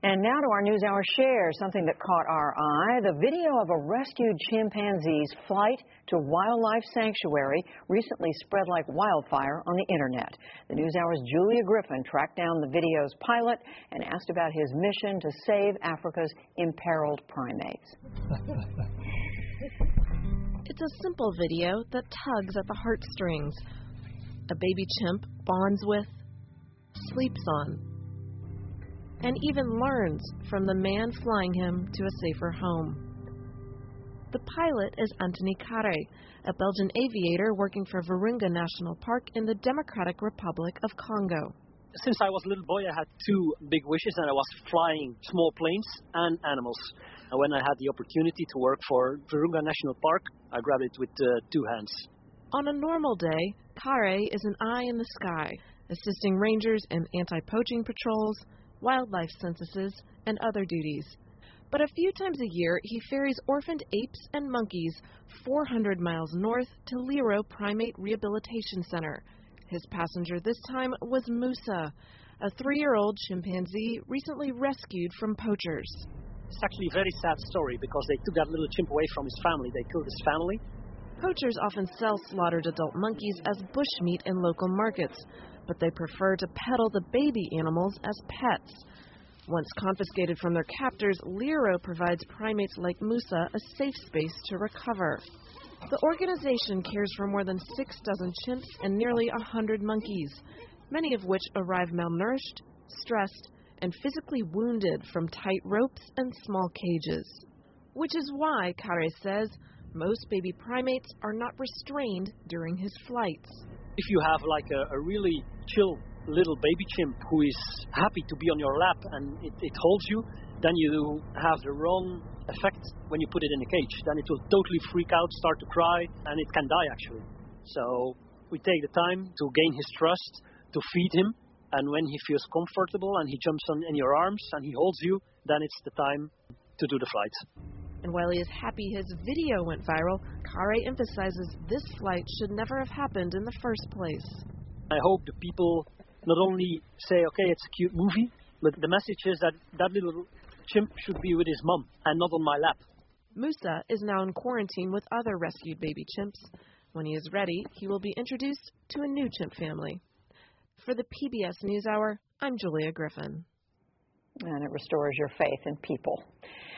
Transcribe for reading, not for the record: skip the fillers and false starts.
And now to our NewsHour share, something that caught our eye. The video of a rescued chimpanzee's flight to wildlife sanctuary recently spread like wildfire on the internet. The NewsHour's Julia Griffin tracked down the video's pilot and asked about his mission to save Africa's imperiled primates. It's a simple video that tugs at the heartstrings. A baby chimp bonds with, sleeps on, and even learns from the man flying him to a safer home. The pilot is Anthony Carré, a Belgian aviator working for Virunga National Park in the Democratic Republic of Congo. Since I was a little boy, I had two big wishes, and I was flying small planes and animals. And when I had the opportunity to work for Virunga National Park, I grabbed it with two hands. On a normal day, Carré is an eye in the sky, assisting rangers in anti-poaching patrols, wildlife censuses, and other duties. But a few times a year, he ferries orphaned apes and monkeys 400 miles north to Liro Primate Rehabilitation Center. His passenger this time was Musa, a 3-year-old chimpanzee recently rescued from poachers. It's actually a very sad story because they took that little chimp away from his family. They killed his family. Poachers often sell slaughtered adult monkeys as bushmeat in local markets, but they prefer to peddle the baby animals as pets. Once confiscated from their captors, Liro provides primates like Musa a safe space to recover. The organization cares for more than 6 dozen chimps and nearly 100 monkeys, many of which arrive malnourished, stressed, and physically wounded from tight ropes and small cages. Which is why, Carré says, most baby primates are not restrained during his flights. If you have like a really chill little baby chimp who is happy to be on your lap and it holds you, then you have the wrong effect when you put it in a cage. Then it will totally freak out, start to cry, and it can die actually. So we take the time to gain his trust, to feed him, and when he feels comfortable and he jumps in your arms and he holds you, then it's the time to do the flight. And while he is happy his video went viral, Carré emphasizes this flight should never have happened in the first place. I hope the people not only say, okay, it's a cute movie, but the message is that that little chimp should be with his mom and not on my lap. Musa is now in quarantine with other rescued baby chimps. When he is ready, he will be introduced to a new chimp family. For the PBS NewsHour, I'm Julia Griffin. And it restores your faith in people.